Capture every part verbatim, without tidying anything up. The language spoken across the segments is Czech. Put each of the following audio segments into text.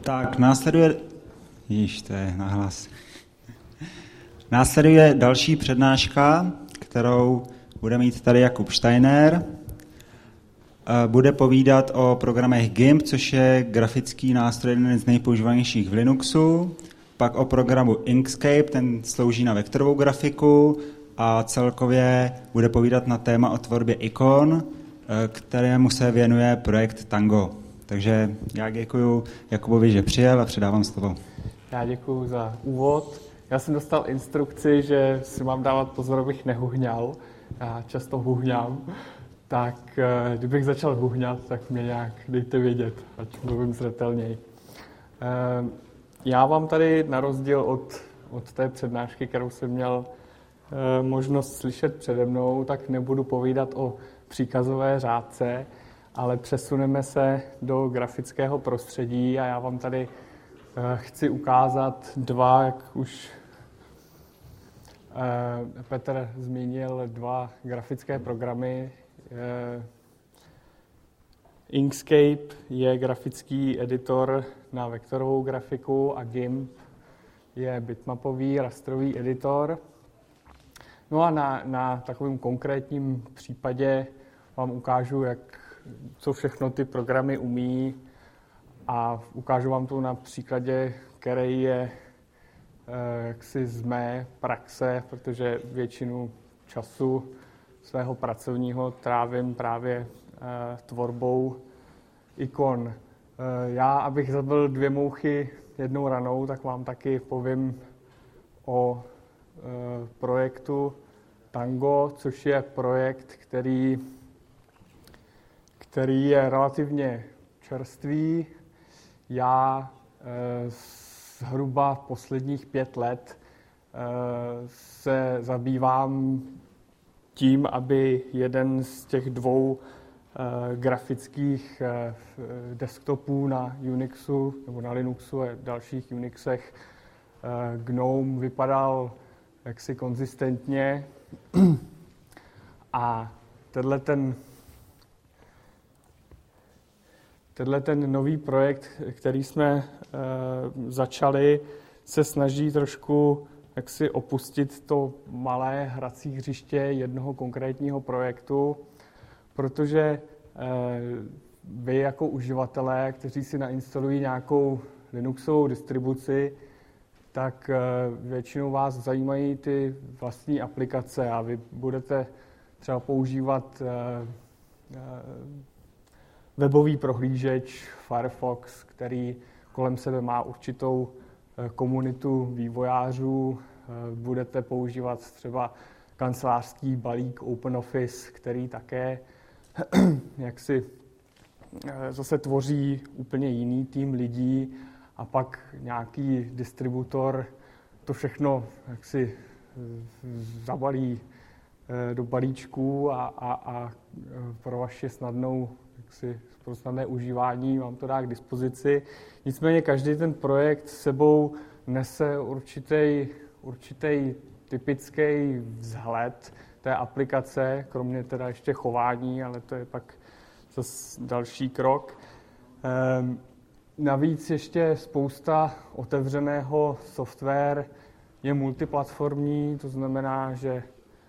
Tak, následuje... Již, to je nahlas. Následuje další přednáška, kterou bude mít tady Jakub Steiner. Bude povídat o programech GIMP, což je grafický nástroj, jeden z nejpoužívanějších v Linuxu. Pak o programu Inkscape, ten slouží na vektorovou grafiku a celkově bude povídat na téma o tvorbě ikon, kterému se věnuje projekt Tango. Takže já děkuji Jakubovi, že přijel a předávám slovo. Já děkuji za úvod. Já jsem dostal instrukci, že si mám dávat pozor, abych nehuhňal. Já často huhňám. Tak kdybych začal huhňat, tak mě nějak dejte vědět, ať mluvím zřetelněji. Já vám tady na rozdíl od, od té přednášky, kterou jsem měl možnost slyšet přede mnou, tak nebudu povídat o příkazové řádce, ale přesuneme se do grafického prostředí a já vám tady chci ukázat dva, jak už Petr zmínil, dva grafické programy. Inkscape je grafický editor na vektorovou grafiku a GIMP je bitmapový rastrový editor. No a na, na takovém konkrétním případě vám ukážu, jak, co všechno ty programy umí a ukážu vám to na příkladě, který je eh, jaksi z mé praxe, protože většinu času svého pracovního trávím právě eh, tvorbou ikon. Eh, já, abych zabil dvě mouchy jednou ranou, tak vám taky povím o eh, projektu Tango, což je projekt, který, který je relativně čerstvý. Já eh, zhruba posledních pět let eh, se zabývám tím, aby jeden z těch dvou eh, grafických eh, desktopů na Unixu nebo na Linuxu a dalších Unixech eh, GNOME vypadal jaksi konzistentně. A tenhle ten, tenhle ten nový projekt, který jsme e, začali, se snaží trošku jaksi opustit to malé hrací hřiště jednoho konkrétního projektu, protože e, vy jako uživatelé, kteří si nainstalují nějakou Linuxovou distribuci, tak většinou vás zajímají ty vlastní aplikace a vy budete třeba používat webový prohlížeč Firefox, který kolem sebe má určitou komunitu vývojářů. Budete používat třeba kancelářský balík OpenOffice, který také jaksi zase tvoří úplně jiný tým lidí. A pak nějaký distributor to všechno jaksi zabalí do balíčků a, a, a pro vaši snadnou, jaksi, pro snadné užívání vám to dá k dispozici. Nicméně každý ten projekt s sebou nese určitý, určitý typický vzhled té aplikace, kromě teda ještě chování, ale to je pak zase další krok. Ehm, Navíc ještě spousta otevřeného software je multiplatformní, to znamená, že e,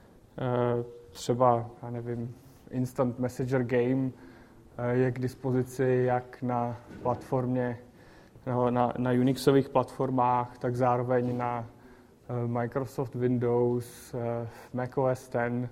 třeba, já nevím, Instant Messenger Game e, je k dispozici jak na platformě, no, na, na Unixových platformách, tak zároveň na e, Microsoft Windows, e, macOS deset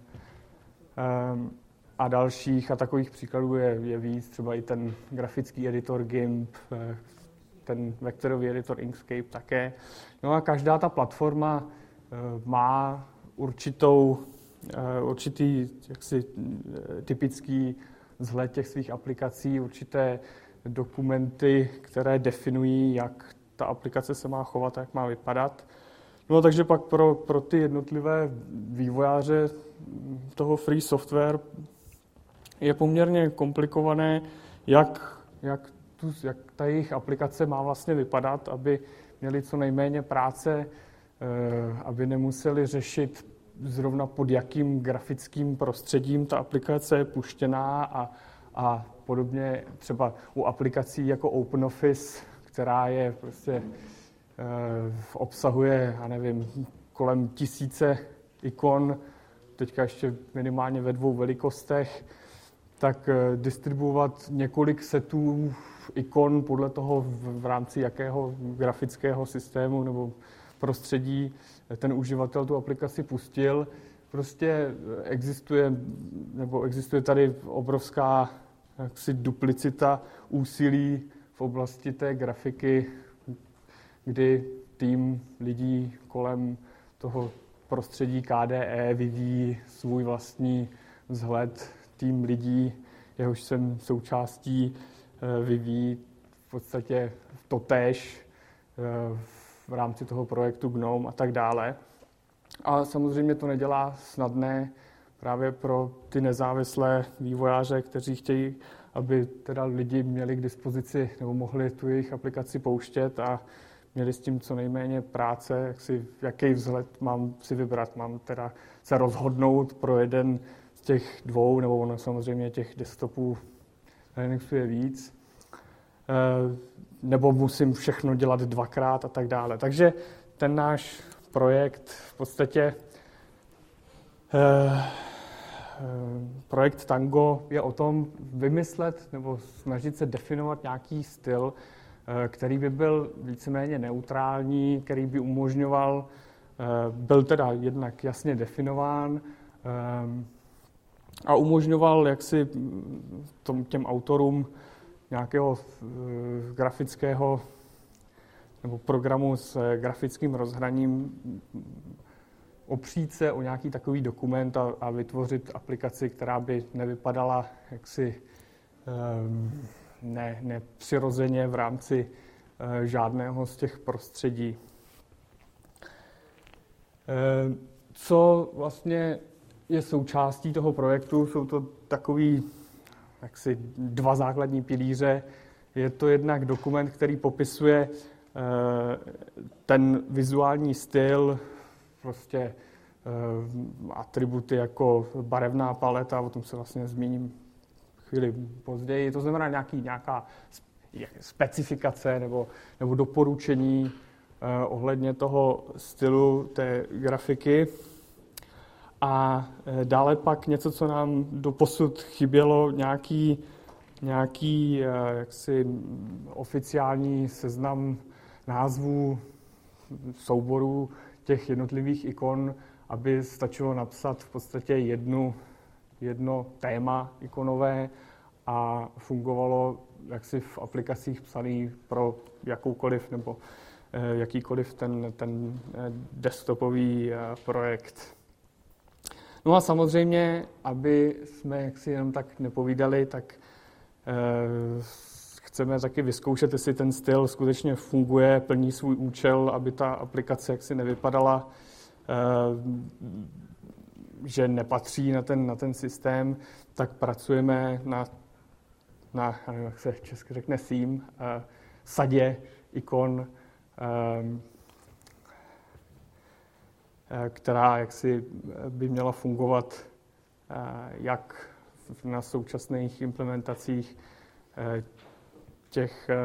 e, a dalších, a takových příkladů je, je víc, třeba i ten grafický editor GIMP, ten vektorový editor Inkscape také. No a každá ta platforma má určitou, určitý jaksi, typický vzhled těch svých aplikací, určité dokumenty, které definují, jak ta aplikace se má chovat, jak má vypadat. No takže pak pro, pro ty jednotlivé vývojáře toho free software je poměrně komplikované, jak, jak, tu, jak ta jejich aplikace má vlastně vypadat, aby měli co nejméně práce, aby nemuseli řešit zrovna pod jakým grafickým prostředím ta aplikace je puštěná a, a podobně třeba u aplikací jako OpenOffice, která je prostě obsahuje, já nevím, kolem tisíce ikon, teďka ještě minimálně ve dvou velikostech, tak distribuovat několik setů ikon podle toho, v, v rámci jakého grafického systému nebo prostředí ten uživatel tu aplikaci pustil. Prostě existuje, nebo existuje tady obrovská jaksi duplicita úsilí v oblasti té grafiky, kdy tým lidí kolem toho prostředí K D E vyvíjí svůj vlastní vzhled. Tým lidí, jehož jsem součástí, vyvíjí v podstatě totéž v rámci toho projektu Gnome a tak dále. A samozřejmě to nedělá snadné právě pro ty nezávislé vývojáře, kteří chtějí, aby teda lidi měli k dispozici nebo mohli tu jejich aplikaci pouštět a měli s tím co nejméně práce, jak si, jaký vzhled mám si vybrat. Mám teda se rozhodnout pro jeden z těch dvou, nebo ono samozřejmě těch desktopů na Linuxu je víc, e, nebo musím všechno dělat dvakrát a tak dále. Takže ten náš projekt v podstatě e, projekt Tango je o tom vymyslet nebo snažit se definovat nějaký styl, který by byl víceméně neutrální, který by umožňoval, byl teda jednak jasně definován a umožňoval jaksi těm autorům nějakého grafického nebo programu s grafickým rozhraním opřít se o nějaký takový dokument a, a vytvořit aplikaci, která by nevypadala jaksi um, ne, nepřirozeně v rámci uh, žádného z těch prostředí. Uh, co vlastně je součástí toho projektu, jsou to takový jaksi dva základní pilíře. Je to jednak dokument, který popisuje uh, ten vizuální styl, prostě uh, atributy jako barevná paleta, o tom se vlastně zmíním chvíli později. To znamená nějaký, nějaká specifikace nebo, nebo doporučení uh, ohledně toho stylu té grafiky. A uh, dále pak něco, co nám doposud chybělo, nějaký, nějaký uh, jaksi oficiální seznam názvů souborů těch jednotlivých ikon, aby stačilo napsat v podstatě jednu, jedno téma ikonové a fungovalo jaksi v aplikacích psaný pro jakoukoliv nebo eh, jakýkoliv ten, ten desktopový eh, projekt. No a samozřejmě, aby jsme jaksi jenom tak nepovídali, tak eh, chceme taky vyzkoušet, jestli ten styl skutečně funguje, plní svůj účel, aby ta aplikace jaksi nevypadala, že nepatří na ten, na ten systém, tak pracujeme na, na nevím, jak se česky řekne, theme, sadě ikon, která jaksi by měla fungovat jak na současných implementacích těch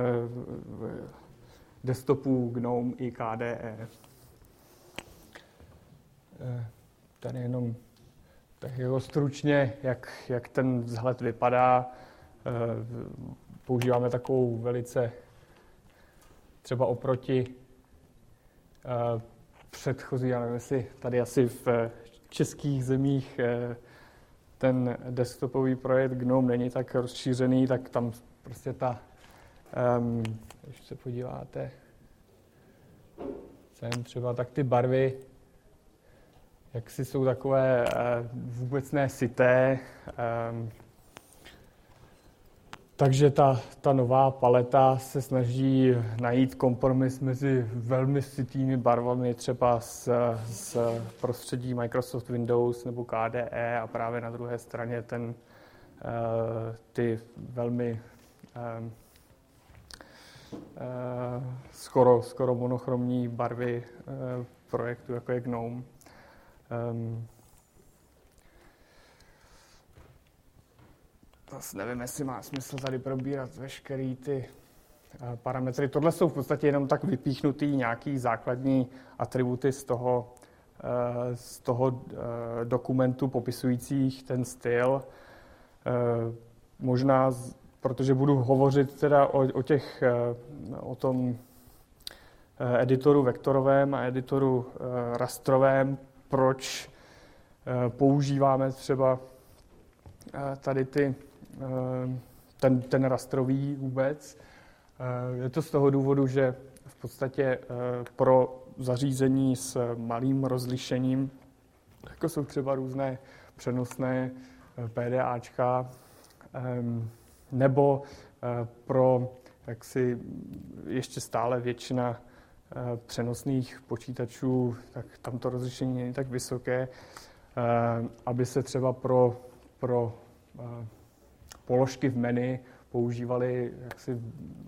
desktopů Gnome i K D E. Tady jenom tak jako stručně, jak, jak ten vzhled vypadá. Používáme takovou velice třeba oproti předchozí, já nevím, jestli tady asi v českých zemích ten desktopový projekt Gnome není tak rozšířený, tak tam prostě ta Um, když se podíváte sem třeba, tak ty barvy jaksi jsou takové uh, vůbec ne syté. Um, takže ta, ta nová paleta se snaží najít kompromis mezi velmi sytými barvami, třeba z, z prostředí Microsoft Windows nebo K D E a právě na druhé straně ten, uh, ty velmi um, Uh, skoro, skoro monochromní barvy uh, projektu, jako je Gnome. Um, nevím, jestli má smysl tady probírat veškerý ty parametry. Tohle jsou v podstatě jenom tak vypíchnutý nějaký základní atributy z toho, z toho dokumentu popisujících ten styl. Možná, protože budu hovořit teda o, o těch, o tom editoru vektorovém a editoru rastrovém, proč používáme třeba tady ty, ten, ten rastrový vůbec. Je to z toho důvodu, že v podstatě pro zařízení s malým rozlišením, jako jsou třeba různé přenosné PDAčka, nebo pro jaksi ještě stále většina přenosných počítačů, tak tam to rozlišení není tak vysoké, aby se třeba pro, pro položky v menu používaly jaksi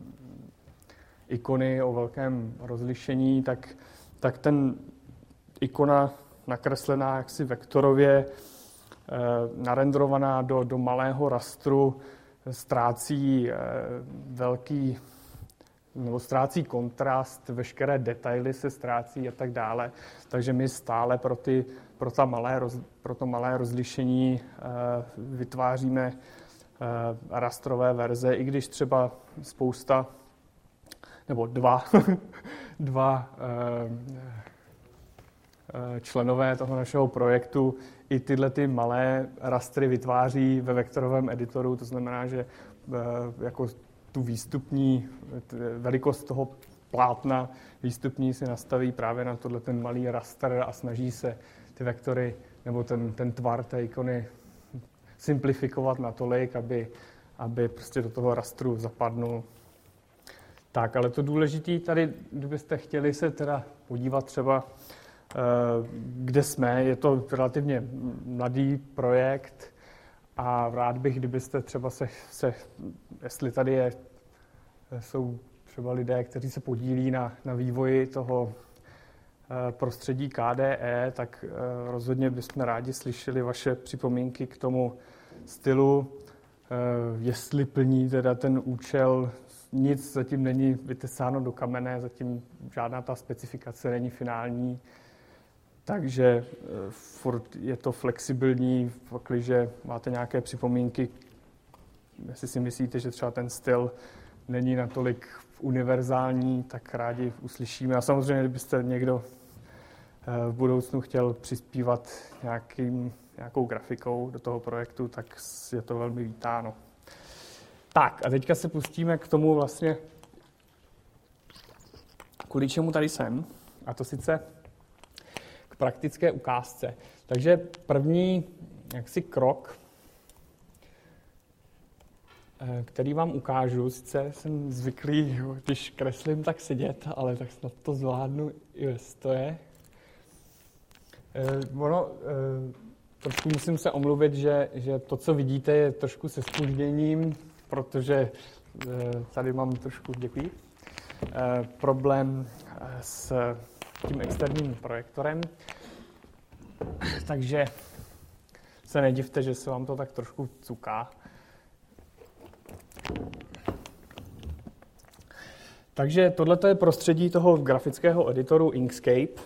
ikony o velkém rozlišení, tak, tak ten ikona nakreslená jaksi vektorově, narendrovaná do, do malého rastru, ztrácí velký, nebo ztrácí kontrast, veškeré detaily se ztrácí a tak dále. Takže my stále pro, ty, pro, ta malé roz, pro to malé rozlišení vytváříme rastrové verze, i když třeba spousta, nebo dva, dva členové toho našeho projektu i tyhle ty malé rastry vytváří ve vektorovém editoru, to znamená, že jako tu výstupní velikost toho plátna výstupní si nastaví právě na tohle ten malý rastr a snaží se ty vektory nebo ten, ten tvar té ikony simplifikovat natolik, aby, aby prostě do toho rastru zapadnul. Tak, ale to důležité tady, kdybyste chtěli se teda podívat třeba, kde jsme, je to relativně mladý projekt a rád bych, kdybyste třeba se, se jestli tady je, jsou třeba lidé, kteří se podílí na, na vývoji toho prostředí K D E, tak rozhodně bychom rádi slyšeli vaše připomínky k tomu stylu, jestli plní teda ten účel. Nic zatím není vytesáno do kamene, zatím žádná ta specifikace není finální, takže furt je to flexibilní, pakliže máte nějaké připomínky, jestli si myslíte, že třeba ten styl není natolik univerzální, tak rádi uslyšíme. A samozřejmě, kdybyste někdo v budoucnu chtěl přispívat nějakým, nějakou grafikou do toho projektu, tak je to velmi vítáno. Tak a teďka se pustíme k tomu vlastně, kvůli čemu tady jsem, a to sice k praktické ukázce. Takže první jaksi krok, který vám ukážu, sice jsem zvyklý, když kreslím, tak sedět, ale tak snad to zvládnu i ve stoje. Ono, trošku musím se omluvit, že, že to, co vidíte, je trošku se zpožděním, protože tady mám trošku, děkuji, problém s tím externím projektorem, takže se nedivte, že se vám to tak trošku cuká. Takže tohle je prostředí toho grafického editoru Inkscape.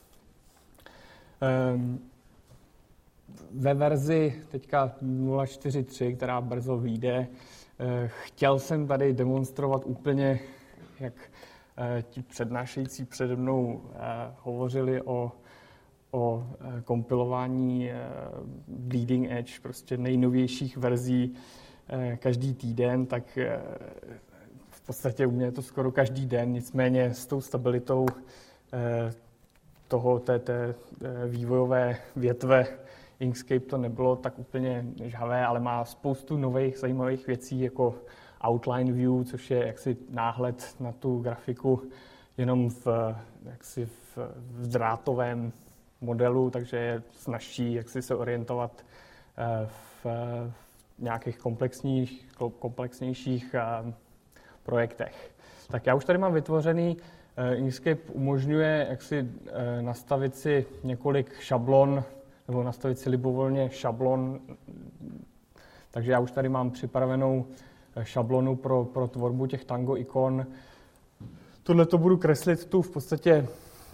Ve verzi teďka nula čtyři tři, která brzo vyjde, chtěl jsem tady demonstrovat úplně, jak ti přednášející přede mnou hovořili o, o kompilování bleeding edge, prostě nejnovějších verzí každý týden, tak v podstatě u mě je to skoro každý den, nicméně s tou stabilitou toho, té, té vývojové větve Inkscape to nebylo tak úplně žhavé, ale má spoustu nových zajímavých věcí, jako outline view, což je jaksi náhled na tu grafiku jenom v, jaksi v, v drátovém modelu, takže je snazší jaksi se orientovat v, v nějakých komplexních, komplexnějších projektech. Tak já už tady mám vytvořený, Inkscape umožňuje jaksi nastavit si několik šablon, nebo nastavit si libovolně šablon, takže já už tady mám připravenou šablonu pro, pro tvorbu těch Tango ikon. Tohle to budu kreslit tu v podstatě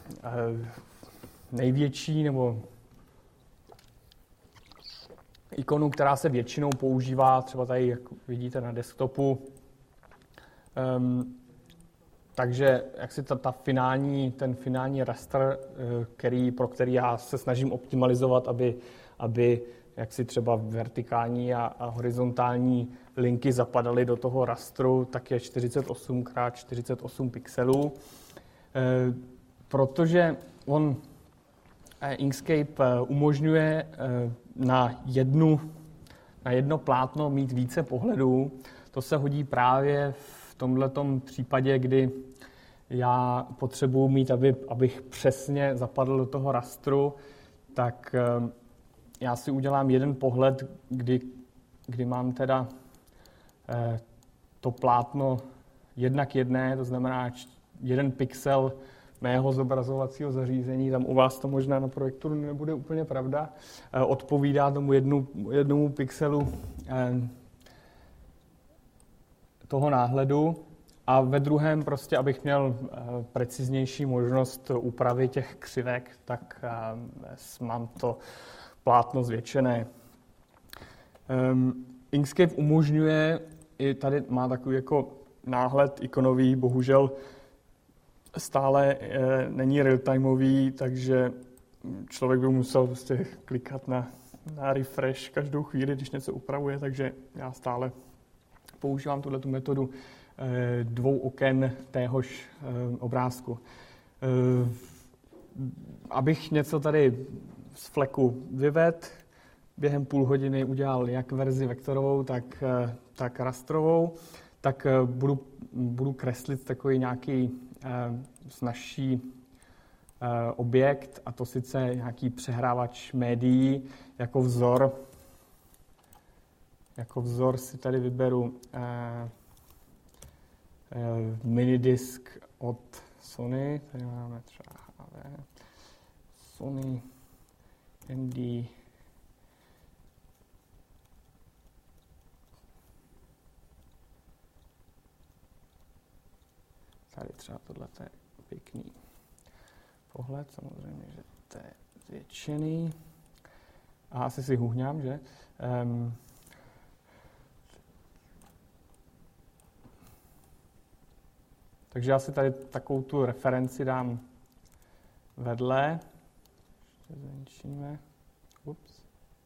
největší nebo ikonu, která se většinou používá, třeba tady, jak vidíte na desktopu. Um, takže jak si ta, ta finální, ten finální raster, který, pro který já se snažím optimalizovat, aby, aby jak si třeba vertikální a, a horizontální linky zapadaly do toho rastru, tak je čtyřicet osm krát čtyřicet osm pixelů. E, protože on Inkscape umožňuje na, jednu, na jedno plátno mít více pohledů. To se hodí právě v tomhletom případě, kdy já potřebuji mít, aby, abych přesně zapadl do toho rastru, tak já si udělám jeden pohled, kdy, kdy mám teda to plátno jedna k jedné, to znamená jeden pixel mého zobrazovacího zařízení, tam u vás to možná na projektoru nebude úplně pravda, odpovídá tomu jednu, jednomu pixelu toho náhledu a ve druhém prostě, abych měl preciznější možnost úpravy těch křivek, tak mám to plátno zvětšené. Inkscape umožňuje, i tady má takový jako náhled ikonový, bohužel stále e, není real-timeový, takže člověk by musel prostě klikat na, na refresh každou chvíli, když něco upravuje, takže já stále používám tuhletu metodu e, dvou oken téhož e, obrázku. E, abych něco tady z fleku vyvedl, během půl hodiny udělal jak verzi vektorovou, tak, e, tak rastrovou, tak e, budu, budu kreslit takový nějaký snazší objekt, a to sice nějaký přehrávač médií. Jako vzor, jako vzor si tady vyberu minidisk od Sony. Tady máme třeba H V, Sony M D. Tady třeba tohle je pěkný pohled, samozřejmě, že to je zvětšený. A asi si huhňám, že? Um, takže já si tady takovou tu referenci dám vedle. Ještě zmenšíme. Ups.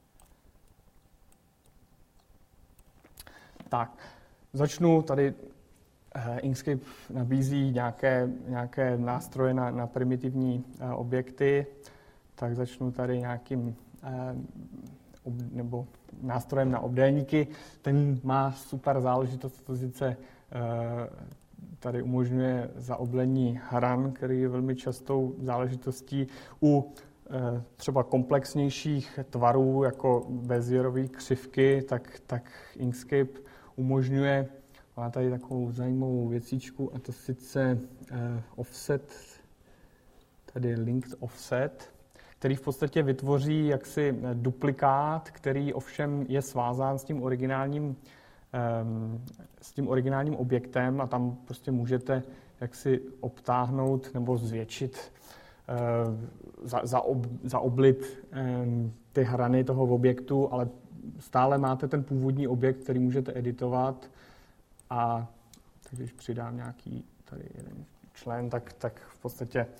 Tak, začnu tady. Inkscape nabízí nějaké, nějaké nástroje na, na primitivní uh, objekty, tak začnu tady nějakým uh, ob, nebo nástrojem na obdélníky. Ten má super záležitost, to sice uh, tady umožňuje zaoblení hran, který je velmi častou záležitostí u uh, třeba komplexnějších tvarů, jako bezierové křivky, tak, tak Inkscape umožňuje. Má tady takovou zajímavou věcičku, a to sice uh, offset, tady linked offset, který v podstatě vytvoří jaksi duplikát, který ovšem je svázán s tím originálním, um, s tím originálním objektem, a tam prostě můžete jaksi obtáhnout nebo zvětšit, uh, za, zaob, zaoblit um, ty hrany toho objektu, ale stále máte ten původní objekt, který můžete editovat. A tak když přidám nějaký tady jeden člen, tak, tak v podstatě e,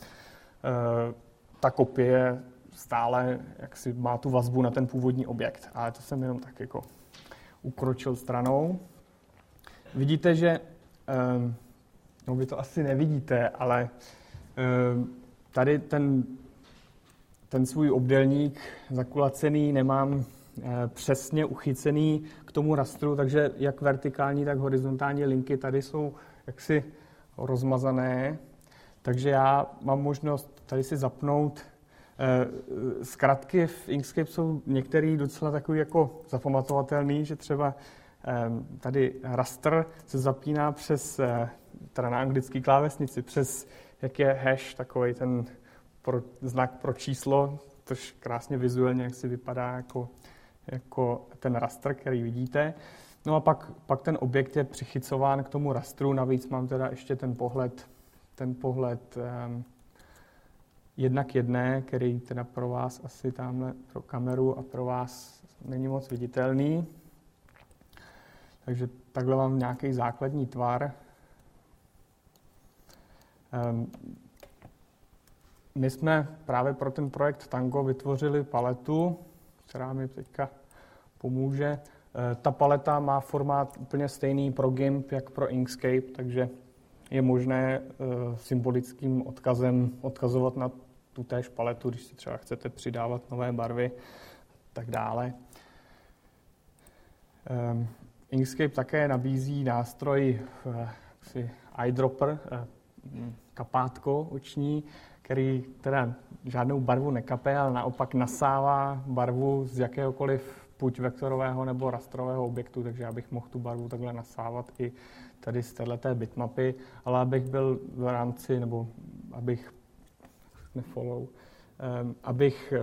ta kopie stále jaksi má tu vazbu na ten původní objekt. Ale to jsem jenom tak jako ukročil stranou. Vidíte, že, e, no vy to asi nevidíte, ale e, tady ten, ten svůj obdélník zakulacený nemám přesně uchycený k tomu rastru, takže jak vertikální, tak horizontální linky tady jsou jaksi rozmazané. Takže já mám možnost tady si zapnout. Zkratky v Inkscape jsou některý docela takový jako zapamatovatelný, že třeba tady raster se zapíná přes, teda na anglický klávesnici, přes, jak je hash, takový ten pro, znak pro číslo, což krásně vizuálně jak si vypadá jako jako ten raster, který vidíte. No a pak, pak ten objekt je přichycován k tomu rastru, navíc mám teda ještě ten pohled, ten pohled um, jedna k jedné, který teda pro vás asi tamhle pro kameru a pro vás není moc viditelný. Takže takhle mám nějaký základní tvar. Um, my jsme právě pro ten projekt Tango vytvořili paletu, která mi teďka pomůže. Ta paleta má formát úplně stejný pro GIMP, jak pro Inkscape, takže je možné symbolickým odkazem odkazovat na tu též paletu, když si třeba chcete přidávat nové barvy a tak dále. Inkscape také nabízí nástroj eyedropper, kapátko oční, který teda žádnou barvu nekape, ale naopak nasává barvu z jakéhokoliv buď vektorového nebo rastrového objektu, takže abych mohl tu barvu takhle nasávat i tady z téhleté bitmapy, ale abych byl v rámci, nebo abych nefollow, um, abych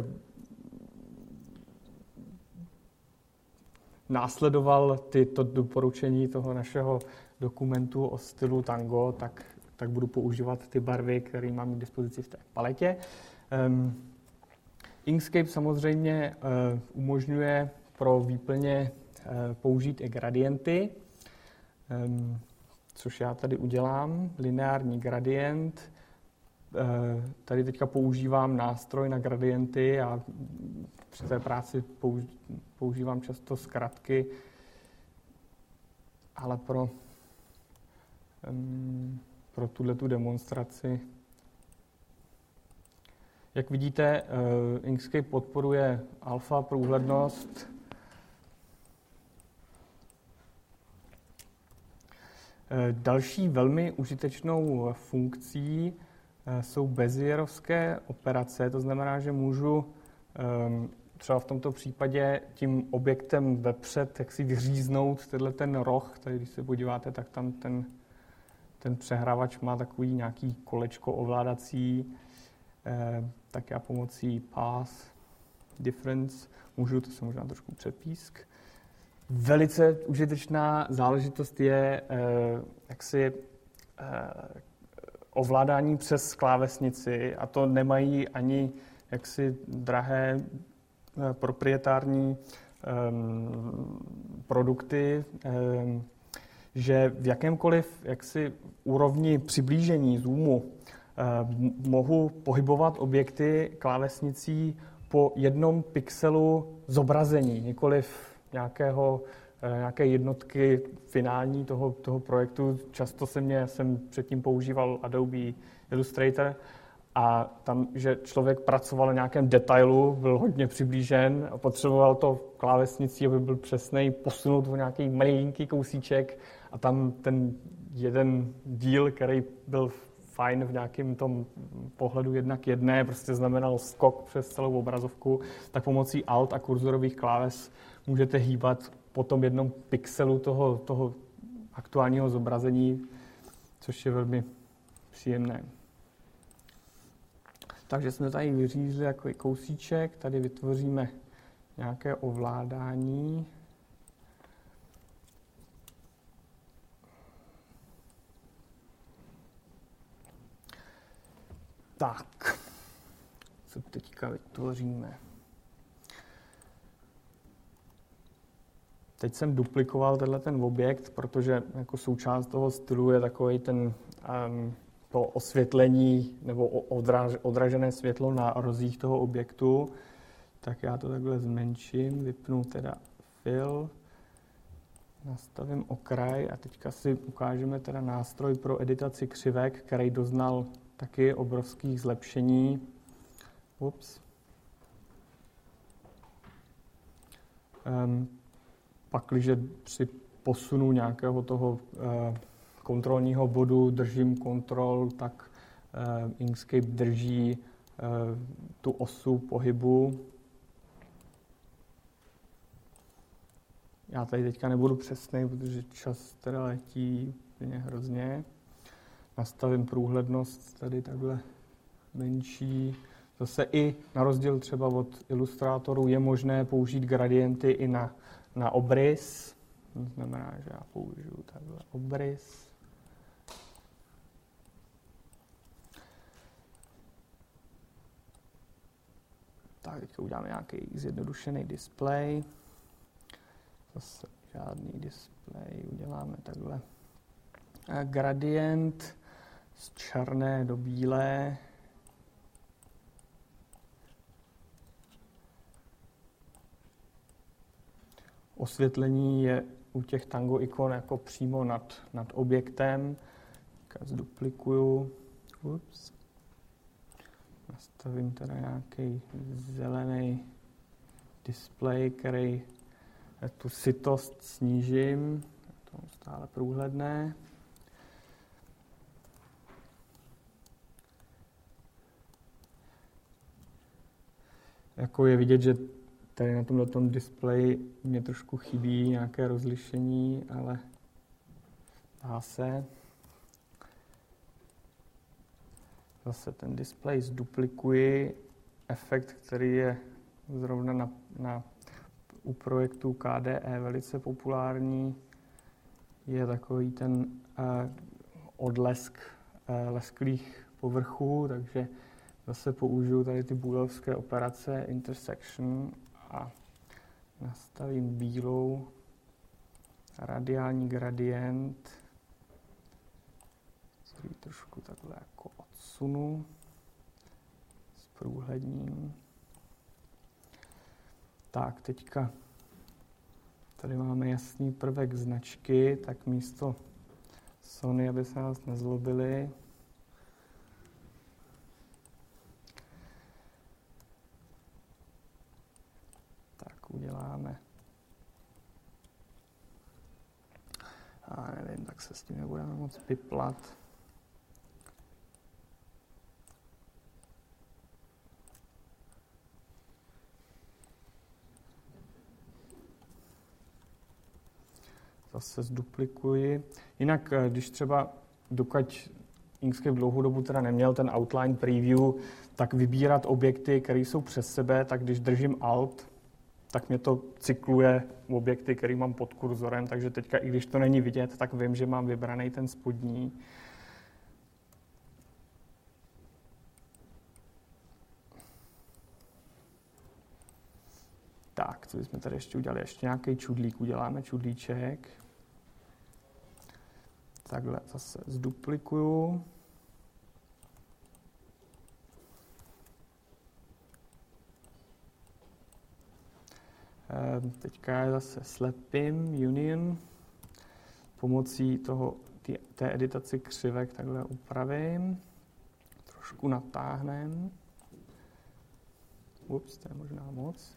následoval tyto doporučení toho našeho dokumentu o stylu Tango, tak, tak budu používat ty barvy, které mám k dispozici v té paletě. Um, Inkscape samozřejmě uh, umožňuje pro výplně uh, použít i gradienty, um, což já tady udělám, lineární gradient. Uh, tady teďka používám nástroj na gradienty a při té práci použ- používám často zkratky, ale pro, um, pro tuhletu demonstraci. Jak vidíte, uh, Inkscape podporuje alfa průhlednost. Uh, další velmi užitečnou funkcí uh, jsou bezierovské operace, to znamená, že můžu um, třeba v tomto případě tím objektem vepřed jak si vyříznout tenhle ten roh. Tady, když se podíváte, tak tam ten, ten přehrávač má takový nějaký kolečko ovládací. Eh, tak já pomocí path difference můžu, to se možná trošku přepísk. Velice užitečná záležitost je eh, jaksi eh, ovládání přes klávesnici, a to nemají ani jaksi drahé eh, proprietární eh, produkty, eh, že v jakémkoliv jaksi úrovni přiblížení zoomu mohu pohybovat objekty klávesnicí po jednom pixelu zobrazení, nikoliv nějakého, nějaké jednotky finální toho, toho projektu. Často se mě, jsem předtím používal Adobe Illustrator a tam, že člověk pracoval na nějakém detailu, byl hodně přiblížen a potřeboval to klávesnicí, aby byl přesnej, posunout o nějaký malinký kousíček a tam ten jeden díl, který byl fajn v nějakém tom pohledu jedna k jedné, prostě znamenal skok přes celou obrazovku, tak pomocí Alt a kurzorových kláves můžete hýbat po tom jednom pixelu toho, toho aktuálního zobrazení, což je velmi příjemné. Takže jsme tady vyřízli jako kousíček, tady vytvoříme nějaké ovládání. Tak, co teďka vytvoříme? Teď jsem duplikoval tenhle ten objekt, protože jako součást toho stylu je takový ten um, to osvětlení nebo odraž, odražené světlo na rozích toho objektu. Tak já to takhle zmenším, vypnu teda fill, nastavím okraj a teďka si ukážeme teda nástroj pro editaci křivek, který doznal taky obrovských zlepšení. Ups. Um, pak, když při posunu nějakého toho uh, kontrolního bodu držím kontrol, tak uh, Inkscape drží uh, tu osu pohybu. Já tady teďka nebudu přesnej, protože čas teda letí úplně hrozně. Nastavím průhlednost tady takhle menší. Zase i na rozdíl třeba od ilustrátorů je možné použít gradienty i na, na obrys. To znamená, že já použiju takhle obrys. Tak, teď uděláme nějaký zjednodušený displej. Zase žádný displej, uděláme takhle gradient z černé do bílé. Osvětlení je u těch Tango ikon jako přímo nad, nad objektem. Tak zduplikuju. Ups. Nastavím teda nějaký zelený displej, který tu sytost snížím. To je stále průhledné. Jako je vidět, že tady na tomto displeji mě trošku chybí nějaké rozlišení, ale dá se. Zase ten displej zduplikuji. Efekt, který je zrovna na, na, u projektu K D E velice populární, je takový ten uh, odlesk uh, lesklých povrchů, takže zase použiju tady ty booleovské operace intersection a nastavím bílou radiální gradient, který trošku takhle jako odsunu, zprůhledním. Tak, teďka tady máme jasný prvek značky, tak místo Sony, aby se nás nezlobili, tak uděláme. A nevím, tak se s tím nebudeme moc piplat. Zase zduplikuji. Jinak, když třeba, dokud Inkscape dlouhou dobu teda neměl ten outline preview, tak vybírat objekty, které jsou přes sebe, tak když držím Alt, tak mě to cykluje objekty, které mám pod kurzorem, takže teďka, i když to není vidět, tak vím, že mám vybraný ten spodní. Tak, co bychom tady ještě udělali? Ještě nějaký čudlík, uděláme čudlíček. Takhle zase zduplikuju. Teďka je zase slepím, union. Pomocí toho, tý, té editaci křivek takhle upravím. Trošku natáhnem. Ups, to je možná moc.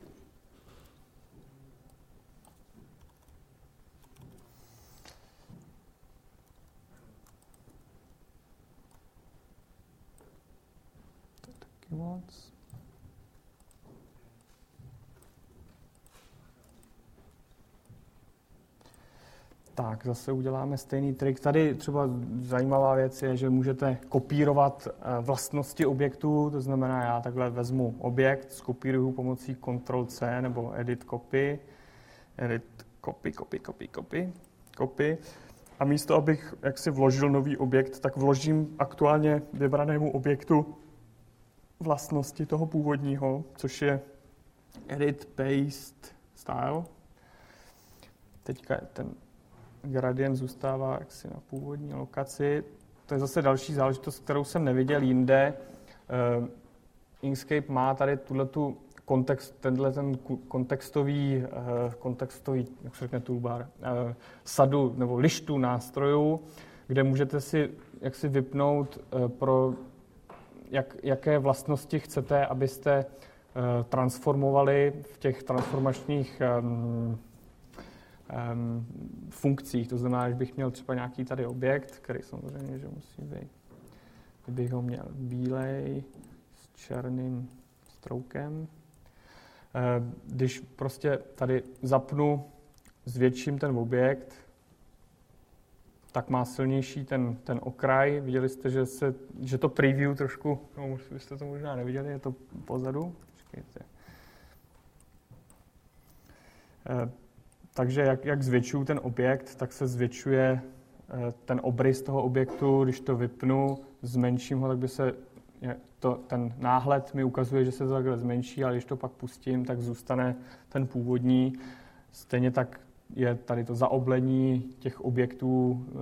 To je taky moc. Tak, zase uděláme stejný trik. Tady třeba zajímavá věc je, že můžete kopírovat vlastnosti objektu, to znamená, já takhle vezmu objekt, skopíruju pomocí Ctrl C nebo Edit Copy, Edit Copy, Copy, Copy, Copy, Copy. A místo, abych jaksi vložil nový objekt, tak vložím aktuálně vybranému objektu vlastnosti toho původního, což je Edit Paste Style. Teďka ten gradient zůstává jaksi na původní lokaci. To je zase další záležitost, kterou jsem neviděl jinde. Uh, Inkscape má tady tuhletu kontext, tenhle ten kontextový, uh, kontextový, jak se řekne toolbar, uh, sadu nebo lištu nástrojů, kde můžete si jaksi vypnout uh, pro jak, jaké vlastnosti chcete, abyste uh, transformovali v těch transformačních um, Um, funkcích. To znamená, že bych měl třeba nějaký tady objekt, který samozřejmě, že musí být, kdybych ho měl bílej s černým stroukem. Uh, když prostě tady zapnu, zvětším ten objekt, tak má silnější ten, ten okraj. Viděli jste, že, se, že to preview trošku, no, jste to možná neviděli, je to pozadu. Počkejte. Uh, takže jak, jak zvětšuju ten objekt, tak se zvětšuje ten obrys toho objektu. Když to vypnu, zmenším ho, tak by se to, ten náhled mi ukazuje, že se to takhle zmenší, ale když to pak pustím, tak zůstane ten původní. Stejně tak je tady to zaoblení těch objektů uh,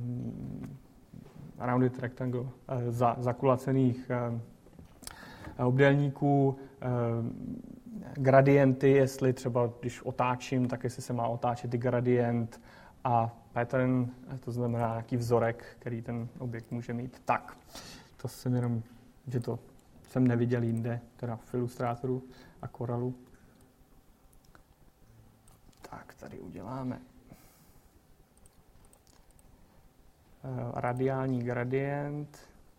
rounded rectangle, uh, za, zakulacených uh, obdélníků, uh, gradienty, jestli třeba když otáčím, tak jestli se má otáčet i gradient, a pattern, to znamená nějaký vzorek, který ten objekt může mít. Tak, to jsem jenom, že to jsem neviděl jinde, teda v Illustratoru a Coralu. Tak, tady uděláme radiální gradient.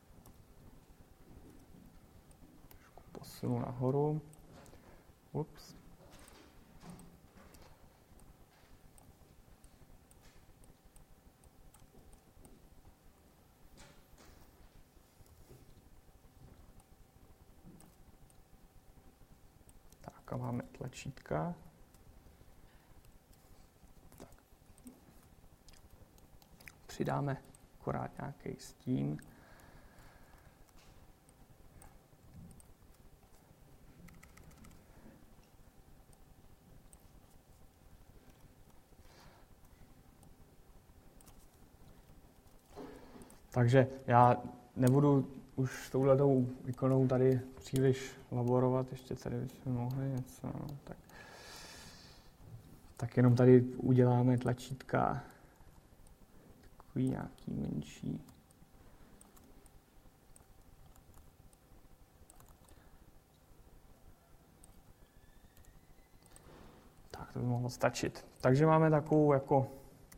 Trošku posunu nahoru. Ups. Tak a máme tlačítka. Tak. Přidáme akorát nějaký stín. Takže já nebudu už s touhletou ikonou tady příliš laborovat, ještě tady bychom mohli něco, no, tak, tak jenom tady uděláme tlačítka, takový nějaký menší. Tak to by mohlo stačit. Takže máme takovou jako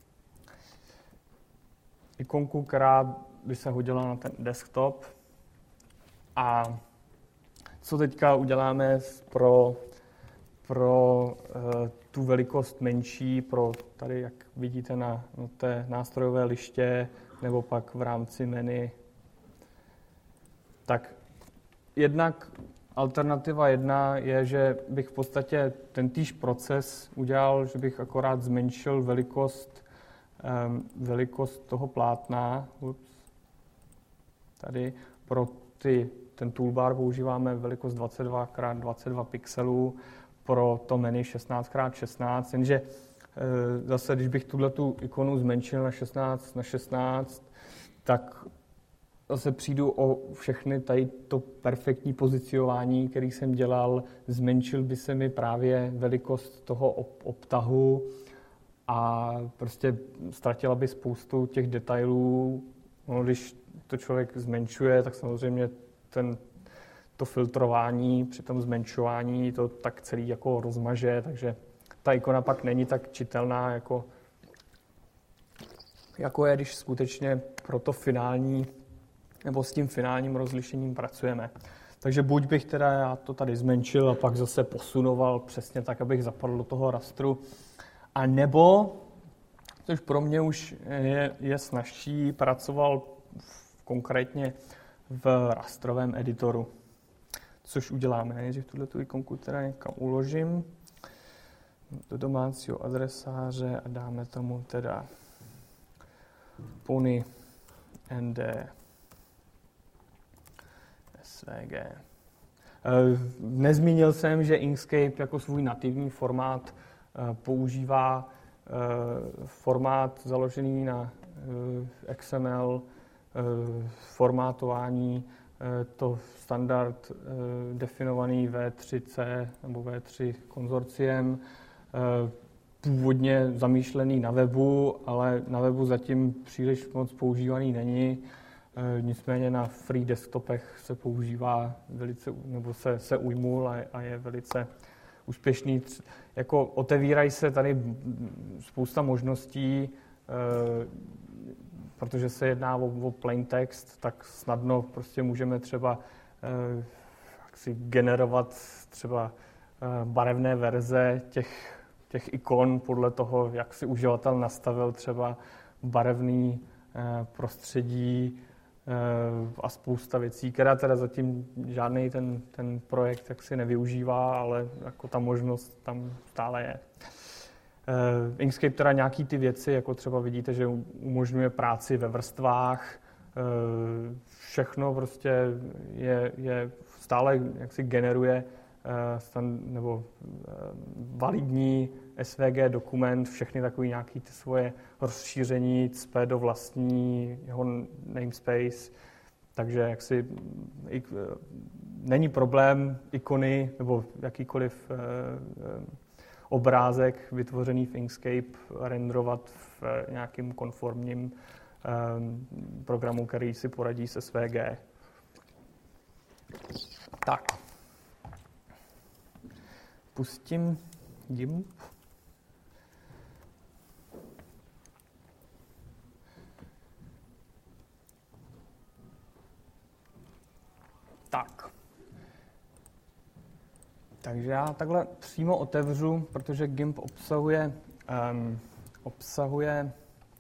ikonku, která by se hodila na ten desktop. A co teďka uděláme pro, pro uh, tu velikost menší, pro tady, jak vidíte na, na té nástrojové liště, nebo pak v rámci menu. Tak jednak alternativa jedna je, že bych v podstatě ten týž proces udělal, že bych akorát zmenšil velikost, um, velikost toho plátna. Ups. Tady pro ty, ten toolbar používáme velikost dvacet dva krát dvacet dva pixelů, pro to menu šestnáct krát šestnáct, jenže e, zase, když bych tuto ikonu zmenšil na šestnáct na šestnáct, tak zase přijdu o všechny tady to perfektní pozicionování, který jsem dělal, zmenšil by se mi právě velikost toho obtahu a prostě ztratila by spoustu těch detailů. No, když to člověk zmenšuje, tak samozřejmě ten, to filtrování při tom zmenšování to tak celý jako rozmaže, takže ta ikona pak není tak čitelná, jako, jako je, když skutečně pro to finální, nebo s tím finálním rozlišením pracujeme. Takže buď bych teda já to tady zmenšil a pak zase posunoval přesně tak, abych zapadl do toho rastru, a nebo, což pro mě už je, je snazší, pracoval konkrétně v rastrovém editoru, což uděláme. Nejdřív tuto ikonku teda někam uložím do domácího adresáře a dáme tomu teda Pony N D S V G. Nezmínil jsem, že Inkscape jako svůj nativní formát používá formát založený na X M L, formátování, to standard definovaný V tři C nebo V tři konzorciem, původně zamýšlený na webu, ale na webu zatím příliš moc používaný není. Nicméně na free desktopech se používá velice, nebo se, se ujmul a, a je velice úspěšný. Jako otevírají se tady spousta možností, protože se jedná o, o plain text, tak snadno prostě můžeme třeba eh, si generovat třeba eh, barevné verze těch, těch ikon podle toho, jak si uživatel nastavil třeba barevný eh, prostředí eh, a spousta věcí, která teda zatím žádný ten, ten projekt tak si nevyužívá, ale jako ta možnost tam stále je. Inkscape teda nějaký ty věci, jako třeba vidíte, že umožňuje práci ve vrstvách, všechno prostě je, je stále jaksi generuje stan, nebo validní S V G dokument, všechny takový nějaký ty svoje rozšíření cpe do vlastního namespace, takže jaksi není problém ikony nebo jakýkoliv obrázek vytvořený v Inkscape renderovat v nějakým konformním programu, který si poradí s S V G. Tak. Pustím GIMP. Tak. Takže já takhle přímo otevřu, protože GIMP obsahuje, um, obsahuje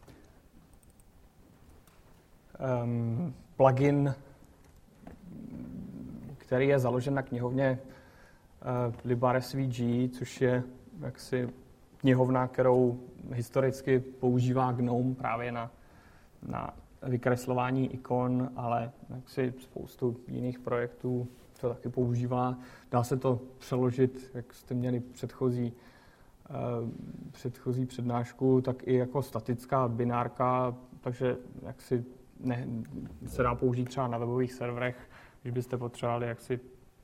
um, plugin, který je založen na knihovně uh, LibRSVG, což je jaksi knihovna, kterou historicky používá GNOME právě na, na vykreslování ikon, ale jaksi spoustu jiných projektů to taky používá. Dá se to přeložit, jak jste měli předchozí, uh, předchozí přednášku, tak i jako statická binárka, takže jaksi ne, se dá použít třeba na webových serverech, když byste potřebovali jaksi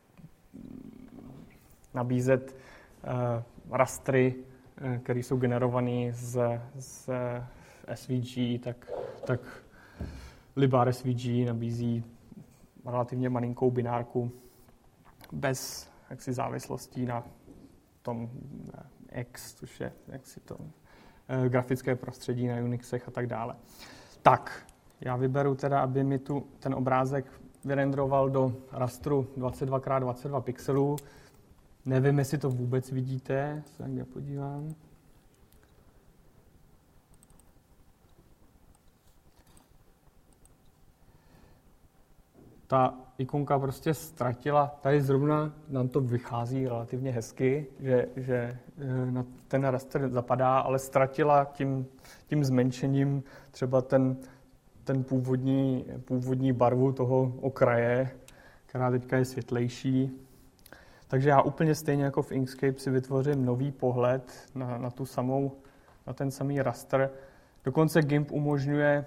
nabízet uh, rastry, uh, které jsou generované z, z S V G, tak, tak LibRSVG nabízí relativně malinkou binárku bez jaksi závislostí na tom X, což je jaksi to uh, grafické prostředí na Unixech a tak dále. Tak, já vyberu teda, aby mi tu ten obrázek vyrenderoval do rastru dvacet dva krát dvacet dva pixelů. Nevím, jestli to vůbec vidíte, se někde podívám. Ta ikonka prostě ztratila, tady zrovna nám to vychází relativně hezky, že, že na ten raster zapadá, ale ztratila tím, tím zmenšením třeba ten, ten původní, původní barvu toho okraje, která teďka je světlejší. Takže já úplně stejně jako v Inkscape si vytvořím nový pohled na, na, tu samou, na ten samý raster. Dokonce GIMP umožňuje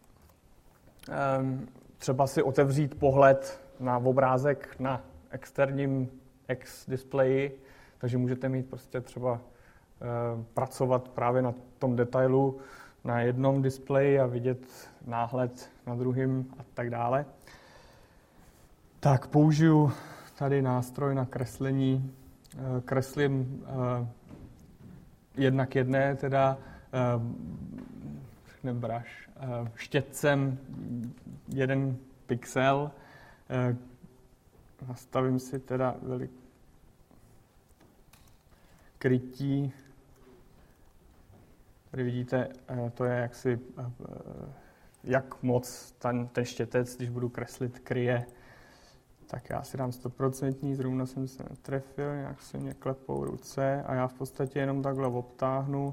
um, třeba si otevřít pohled na obrázek na externím X displeji, takže můžete mít prostě třeba uh, pracovat právě na tom detailu na jednom displeji a vidět náhled na druhým a tak dále. Tak použiju tady nástroj na kreslení. Kreslím jedna k jedné, teda brush, štětcem jeden pixel. Nastavím si teda velik krytí. Tady vidíte, to je jaksi, jak moc ten, ten štětec, když budu kreslit, kryje. Tak já si dám stoprocentní, zrovna jsem se netrefil, nějak se mě klepou ruce a já v podstatě jenom takhle obtáhnu,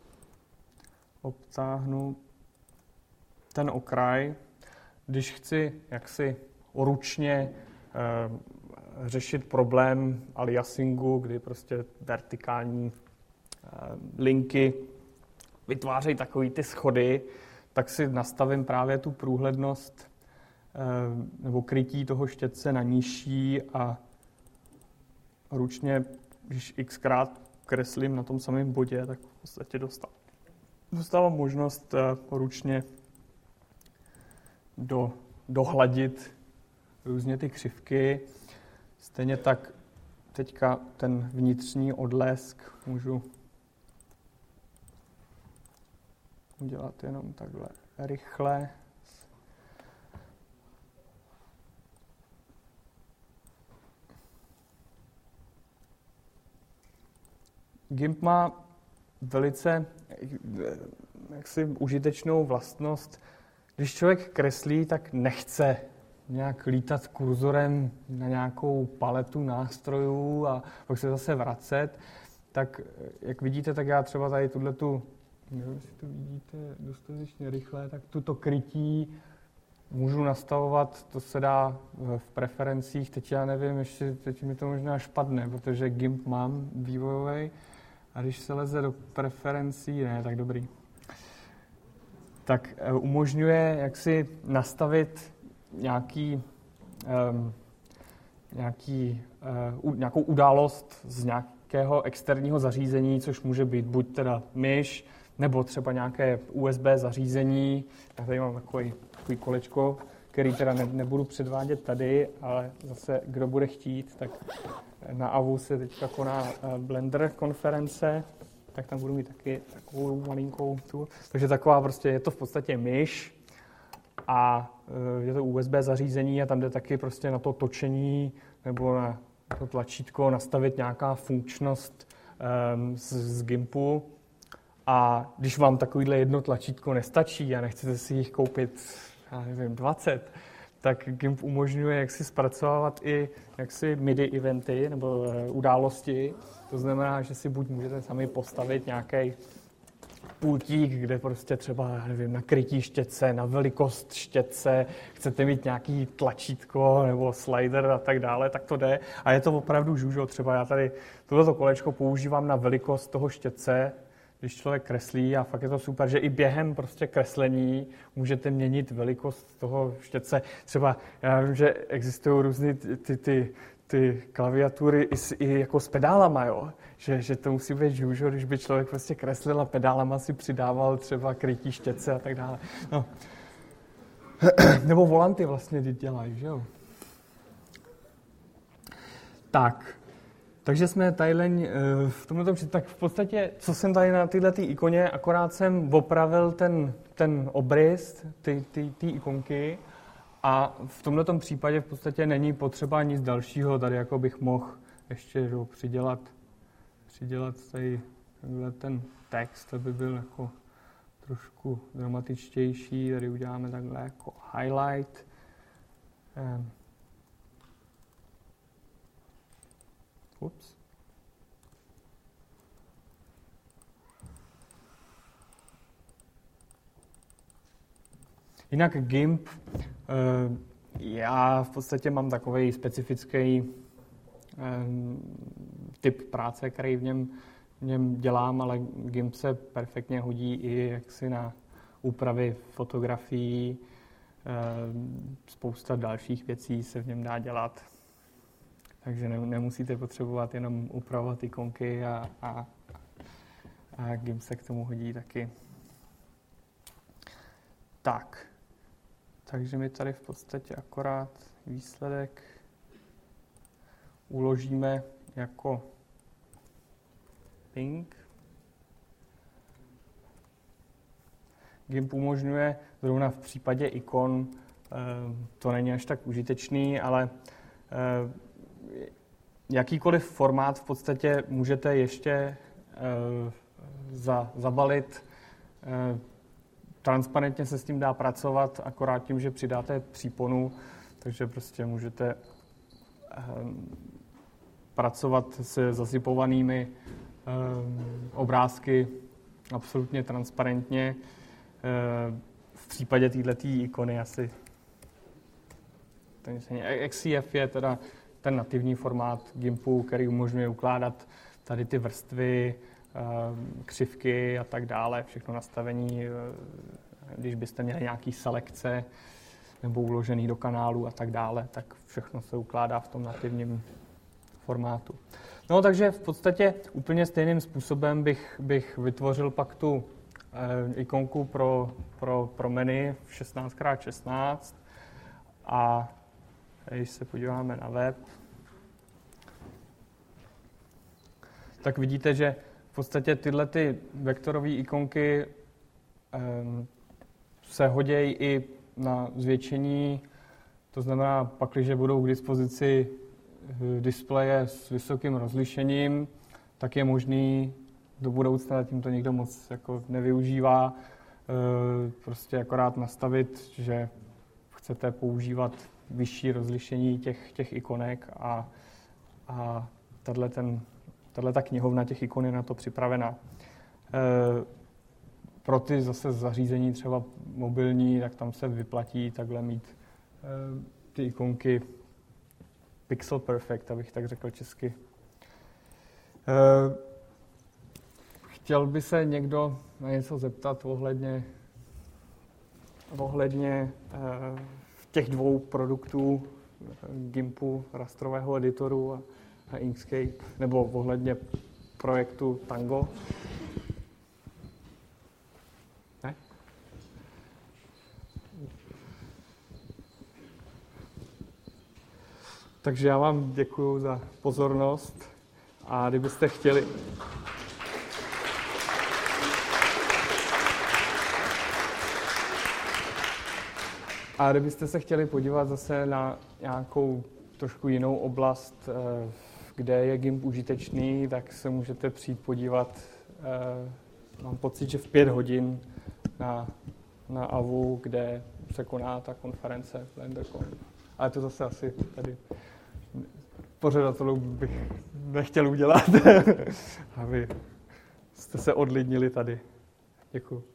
obtáhnu ten okraj. Když chci jaksi ručně e, řešit problém aliasingu, kdy prostě vertikální e, linky vytvářejí takový ty schody, tak si nastavím právě tu průhlednost nebo krytí toho štětce na nižší a ručně, když xkrát kreslím na tom samém bodě, tak v podstatě dostávám, dostávám možnost ručně do, dohladit různě ty křivky. Stejně tak teďka ten vnitřní odlesk můžu udělat jenom takhle rychle. GIMP má velice jaksi užitečnou vlastnost. Když člověk kreslí, tak nechce nějak lítat kurzorem na nějakou paletu nástrojů a pak se zase vracet. tak jak vidíte, tak já třeba tady tuhletu, nevím, jestli to vidíte dostatečně rychle, tak tuto krytí můžu nastavovat, to se dá v preferencích, teď já nevím, ještě teď mi to možná špadne, protože GIMP mám vývojový, a když se leze do preferencí, ne, tak dobrý, tak umožňuje jak si nastavit nějaký, um, nějaký, uh, nějakou událost z nějakého externího zařízení, což může být buď teda myš, nebo třeba nějaké U S B zařízení. Já tady mám takový, takový kolečko, který teda ne, nebudu předvádět tady, ale zase, kdo bude chtít, tak na A V U se teďka koná Blender konference, tak tam budu mít taky takovou malinkou tu. Takže taková prostě, je to v podstatě myš a je to U S B zařízení a tam jde taky prostě na to točení nebo na to tlačítko nastavit nějaká funkčnost um, z, z GIMPu. A když vám takovýhle jedno tlačítko nestačí a nechcete si jich koupit, já nevím, dvacet, tak GIMP umožňuje jak si zpracovávat i jaksi MIDI eventy nebo uh, události. To znamená, že si buď můžete sami postavit nějaký pultík, kde prostě třeba, já nevím, na krytí štětce, na velikost štětce, chcete mít nějaký tlačítko nebo slider a tak dále, tak to jde. A je to opravdu žužo. Třeba já tady tohleto kolečko používám na velikost toho štětce, když člověk kreslí, a fakt je to super, že i během prostě kreslení můžete měnit velikost toho štětce. Třeba já vím, že existují různé ty, ty, ty, ty klaviatury i, s, i jako s pedálama, jo? Že, že to musí být žužo, když by člověk prostě kreslil a pedálama si přidával třeba krytí štětce a tak dále. No. Nebo volanty vlastně dělají, že jo? Tak. Takže jsme tadyleň v tomhle tom, tak v podstatě, co jsem tady na tyhle ty ikoně, akorát jsem opravil ten, ten obrys, ty, ty, ty ikonky, a v tomhle případě v podstatě není potřeba nic dalšího. Tady jako bych mohl ještě jo, přidělat, přidělat tady ten text, aby byl jako trošku dramatičtější. Tady uděláme takhle jako highlight. Ups. Jinak GIMP, já v podstatě mám takový specifický typ práce, který v něm, v něm dělám, ale GIMP se perfektně hodí i jaksi na úpravy fotografií, spousta dalších věcí se v něm dá dělat. Takže nemusíte potřebovat jenom upravovat ikonky a, a, a GIMP se k tomu hodí taky. Tak, takže my tady v podstatě akorát výsledek uložíme jako link. GIMP umožňuje, zrovna v případě ikon, to není až tak užitečný, ale jakýkoliv formát v podstatě můžete ještě za, zabalit. Transparentně se s tím dá pracovat, akorát tím, že přidáte příponu, takže prostě můžete pracovat se zasypovanými obrázky absolutně transparentně. V případě této ikony asi X C F je teda ten nativní formát GIMPu, který umožňuje ukládat tady ty vrstvy, křivky a tak dále, všechno nastavení, když byste měli nějaký selekce nebo uložený do kanálu a tak dále, tak všechno se ukládá v tom nativním formátu. No takže v podstatě úplně stejným způsobem bych, bych vytvořil pak tu eh, ikonku pro, pro, pro menu v šestnáct krát šestnáct a když se podíváme na web, tak vidíte, že v podstatě tyhle ty vektorové ikonky um, se hodějí i na zvětšení, to znamená, pakliže budou k dispozici displeje s vysokým rozlišením, tak je možný do budoucna, tím to nikdo moc jako nevyužívá, prostě akorát nastavit, že chcete používat vyšší rozlišení těch, těch ikonek a, a tenhle ten tato knihovna těch ikon je na to připravená. Pro ty zase zařízení třeba mobilní, tak tam se vyplatí takhle mít ty ikonky pixel perfect, abych tak řekl česky. Chtěl by se někdo na něco zeptat ohledně, ohledně těch dvou produktů Gimpu, rastrového editoru a, a Inkscape, nebo ohledně projektu Tango? Ne? Takže já vám děkuju za pozornost a kdybyste chtěli... A kdybyste se chtěli podívat zase na nějakou trošku jinou oblast, kde je Gimp užitečný, tak se můžete přijít podívat, mám pocit, že v pět hodin na, na A V U, kde se koná ta konference BlenderCon. Ale to zase asi tady pořadatelů bych nechtěl udělat, aby jste se odlidnili tady. Děkuji.